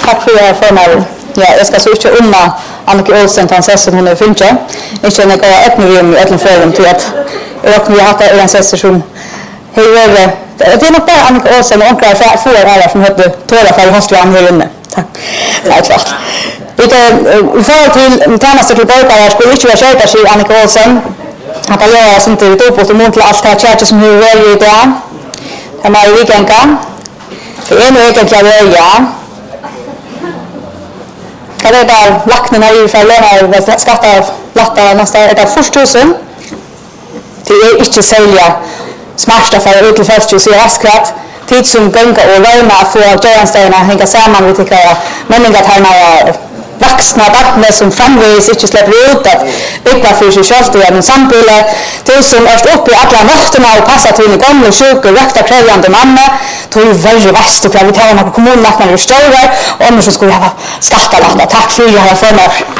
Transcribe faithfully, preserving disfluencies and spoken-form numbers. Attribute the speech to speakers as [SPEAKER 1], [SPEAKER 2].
[SPEAKER 1] tack för det för mig. Ja, jag ska så inte umma Annika Olsen Tansessen hon är finche. Inte en gång ett med i ett forum till att och vi har haft en session. Hej väl. Det är nog bara Annika Olsen och onklar för för alla som hade tåla för hostlan här inne. Tack. Det är klart. Lite för till Thomas till Borgar jag skulle inte vara köpa sig Annika Olsen. Att jag har sånt ut upp och mot allt det här som hur är det där. Det var ju weekenden. Det är nog inte jag ja. Kan det där lackna i för låna skatta latta nästa är det första tusen. Det är inte sälja smarta för ut till först ju se raskat. Tid som gänga och lämna för att Jönsteina hänga samman med tycker jag. Men det här när vuxna barn som framvägs inte släpper ut att bygga för sig själv och en samhälle till som är uppe i alla nätterna och passar till en gamla sjuk och räkta krävande mamma tog ju väldigt vast och vi tar några kommunmarknader och stora och om så skulle jag ha skattat tack för jag har för mig